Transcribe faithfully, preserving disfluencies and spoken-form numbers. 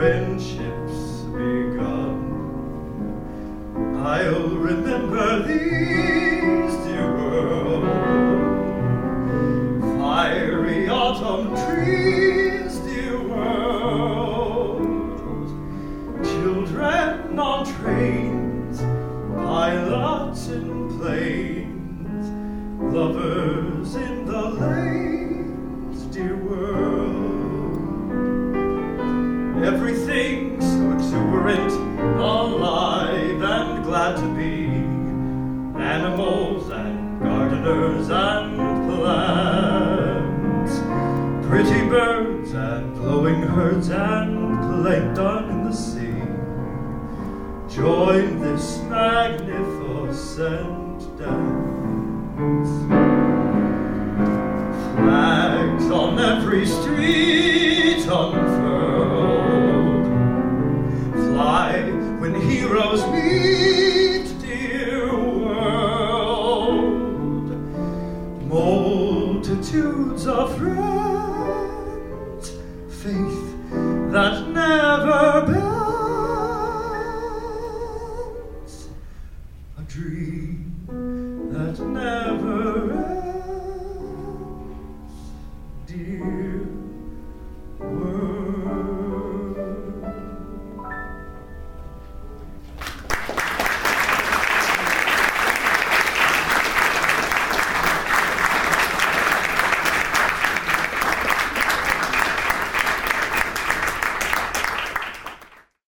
friendships begun. I'll remember these, dear world, fiery autumn trees, dear world, children on trains, pilots in planes, lovers in the lanes, dear world. Everything so exuberant, alive and glad to be, animals and gardeners and plants, pretty birds and glowing herds and plankton in the sea, join this magnificent dance. Flags on every street unfurled fly when heroes meet, dear world. Multitudes of friends, faith that never bends.